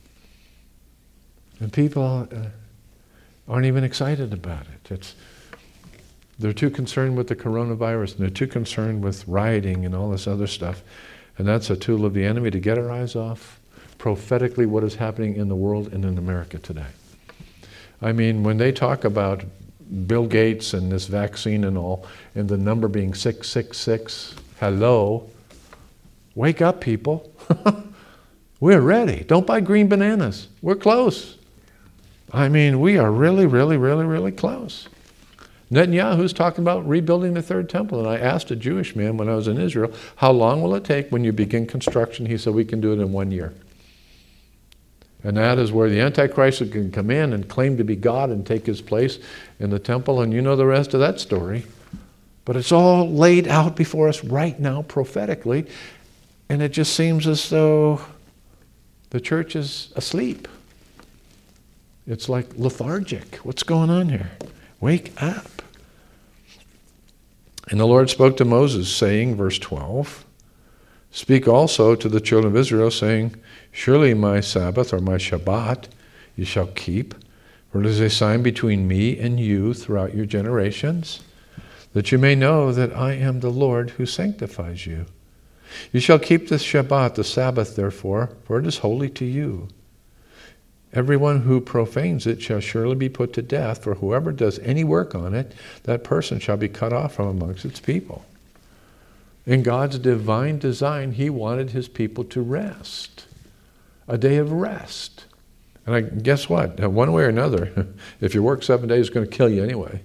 And people uh, aren't even excited about it. It's, they're too concerned with the coronavirus, and they're too concerned with rioting and all this other stuff. And that's a tool of the enemy to get our eyes off prophetically what is happening in the world and in America today. I mean, when they talk about Bill Gates and this vaccine and all, and the number being six six six, hello, wake up, people. We're ready. Don't buy green bananas. We're close. I mean, we are really, really, really, really close. Netanyahu's talking about rebuilding the third temple. And I asked a Jewish man when I was in Israel, how long will it take when you begin construction? He said, we can do it in one year. And that is where the Antichrist can come in and claim to be God and take his place in the temple. And you know the rest of that story. But it's all laid out before us right now prophetically. And it just seems as though the church is asleep. It's like lethargic. What's going on here? Wake up. And the Lord spoke to Moses, saying, verse twelve, speak also to the children of Israel, saying, surely my Sabbath, or my Shabbat, you shall keep, for it is a sign between me and you throughout your generations, that you may know that I am the Lord who sanctifies you. You shall keep the Shabbat, the Sabbath, therefore, for it is holy to you. Everyone who profanes it shall surely be put to death, for whoever does any work on it, that person shall be cut off from amongst its people. In God's divine design, he wanted his people to rest. A day of rest. And I, guess what? One way or another, if you work seven days, it's going to kill you anyway.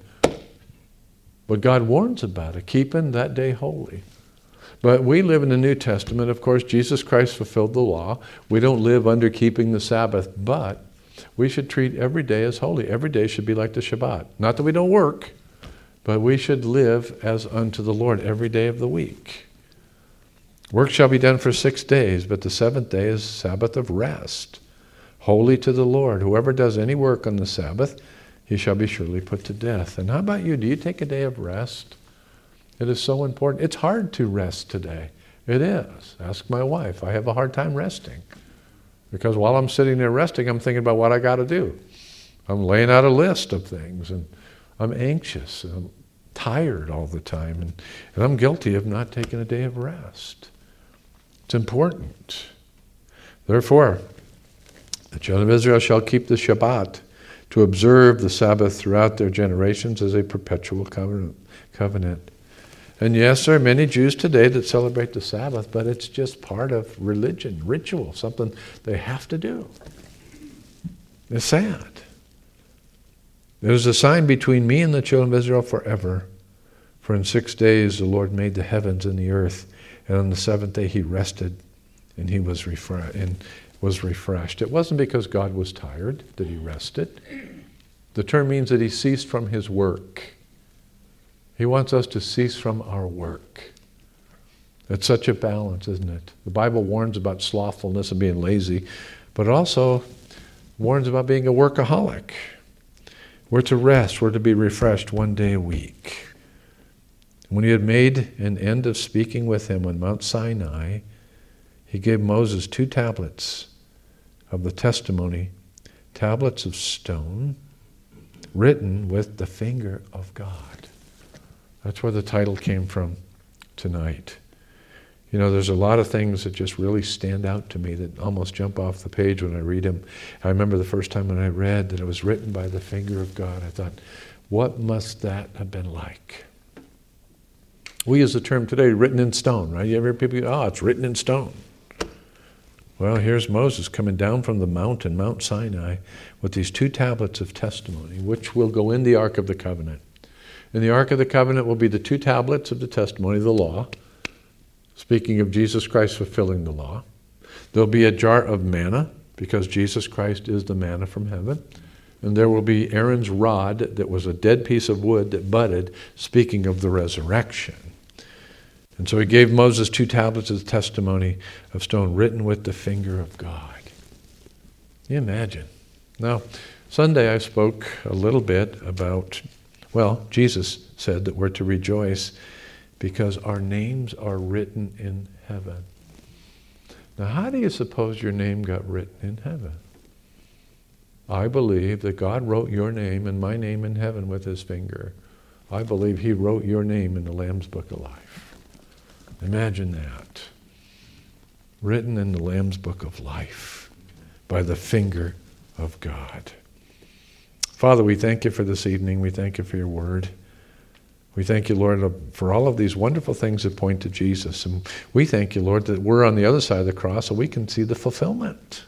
But God warns about it, keeping that day holy. But we live in the New Testament. Of course, Jesus Christ fulfilled the law. We don't live under keeping the Sabbath, but we should treat every day as holy. Every day should be like the Shabbat. Not that we don't work, but we should live as unto the Lord every day of the week. Work shall be done for six days, but the seventh day is Sabbath of rest, holy to the Lord. Whoever does any work on the Sabbath, he shall be surely put to death. And how about you? Do you take a day of rest? It is so important. It's hard to rest today. It is. Ask my wife. I have a hard time resting. Because while I'm sitting there resting, I'm thinking about what I got to do. I'm laying out a list of things, and I'm anxious, and I'm tired all the time, and, and I'm guilty of not taking a day of rest. It's important. Therefore, the children of Israel shall keep the Shabbat to observe the Sabbath throughout their generations as a perpetual covenant. covenant. And yes, there are many Jews today that celebrate the Sabbath, but it's just part of religion, ritual, something they have to do. It's sad. There is a sign between me and the children of Israel forever. For in six days the Lord made the heavens and the earth, and on the seventh day he rested, and he was refreshed. And was refreshed. It wasn't because God was tired that he rested. The term means that he ceased from his work. He wants us to cease from our work. It's such a balance, isn't it? The Bible warns about slothfulness and being lazy, but it also warns about being a workaholic. We're to rest, we're to be refreshed one day a week. When he had made an end of speaking with him on Mount Sinai, he gave Moses two tablets of the testimony, tablets of stone, written with the finger of God. That's where the title came from tonight. You know, there's a lot of things that just really stand out to me that almost jump off the page when I read them. I remember the first time when I read that it was written by the finger of God, I thought, what must that have been like? We use the term today, written in stone, right? You ever hear people go, oh, it's written in stone. Well, here's Moses coming down from the mountain, Mount Sinai, with these two tablets of testimony, which will go in the Ark of the Covenant. In the Ark of the Covenant will be the two tablets of the testimony of the law, speaking of Jesus Christ fulfilling the law. There'll be a jar of manna, because Jesus Christ is the manna from heaven. And there will be Aaron's rod that was a dead piece of wood that budded, speaking of the resurrection. And so he gave Moses two tablets of the testimony of stone written with the finger of God. Can you imagine? Now, Sunday I spoke a little bit about, well, Jesus said that we're to rejoice because our names are written in heaven. Now, how do you suppose your name got written in heaven? I believe that God wrote your name and my name in heaven with his finger. I believe he wrote your name in the Lamb's Book of Life. Imagine that. Written in the Lamb's Book of Life by the finger of God. Father, we thank you for this evening. We thank you for your word. We thank you, Lord, for all of these wonderful things that point to Jesus. And we thank you, Lord, that we're on the other side of the cross so we can see the fulfillment.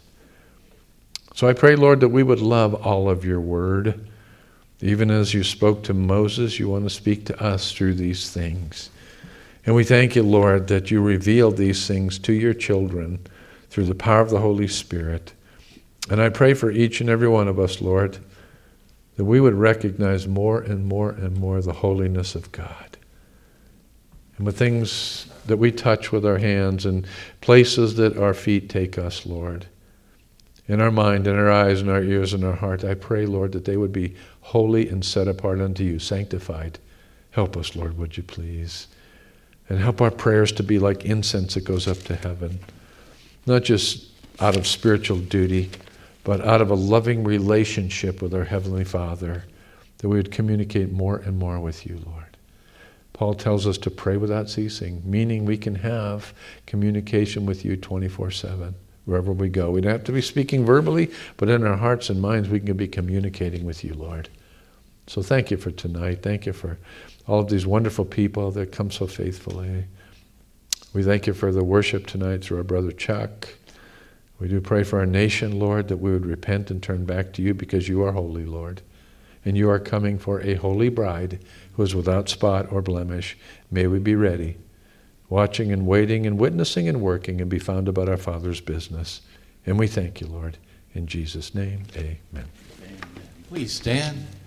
So I pray, Lord, that we would love all of your word. Even as you spoke to Moses, you want to speak to us through these things. And we thank you, Lord, that you revealed these things to your children through the power of the Holy Spirit. And I pray for each and every one of us, Lord, that we would recognize more and more and more the holiness of God. And with things that we touch with our hands and places that our feet take us, Lord, in our mind, in our eyes, in our ears, in our heart, I pray, Lord, that they would be holy and set apart unto you, sanctified. Help us, Lord, would you please? And help our prayers to be like incense that goes up to heaven, not just out of spiritual duty, but out of a loving relationship with our Heavenly Father, that we would communicate more and more with you, Lord. Paul tells us to pray without ceasing, meaning we can have communication with you twenty-four seven, wherever we go. We don't have to be speaking verbally, but in our hearts and minds we can be communicating with you, Lord. So thank you for tonight. Thank you for all of these wonderful people that come so faithfully. We thank you for the worship tonight through our brother Chuck. We do pray for our nation, Lord, that we would repent and turn back to you because you are holy, Lord. And you are coming for a holy bride who is without spot or blemish. May we be ready, watching and waiting and witnessing and working and be found about our Father's business. And we thank you, Lord. In Jesus' name, amen. Amen. Please stand.